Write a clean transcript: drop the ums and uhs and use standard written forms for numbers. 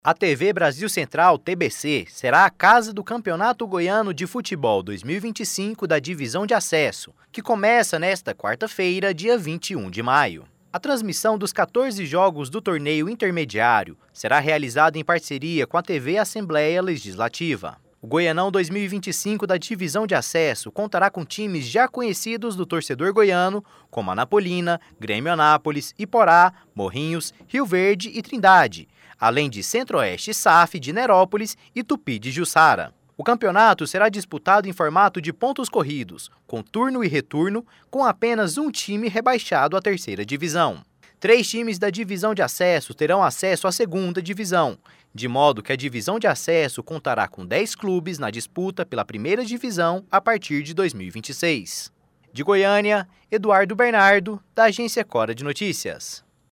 A TV Brasil Central, TBC, será a casa do Campeonato Goiano de Futebol 2025 da Divisão de Acesso, que começa nesta quarta-feira, dia 21 de maio. A transmissão dos 14 jogos do torneio intermediário será realizada em parceria com a TV Assembleia Legislativa. O Goianão 2025 da Divisão de Acesso contará com times já conhecidos do torcedor goiano, como Anapolina, Grêmio Anápolis, Iporá, Morrinhos, Rio Verde e Trindade, além de Centro-Oeste SAF de Nerópolis e Tupi de Jussara. O campeonato será disputado em formato de pontos corridos, com turno e retorno, com apenas um time rebaixado à terceira divisão. 3 times da divisão de acesso terão acesso à segunda divisão, de modo que a divisão de acesso contará com 10 clubes na disputa pela primeira divisão a partir de 2026. De Goiânia, Eduardo Bernardo, da Agência Cora de Notícias.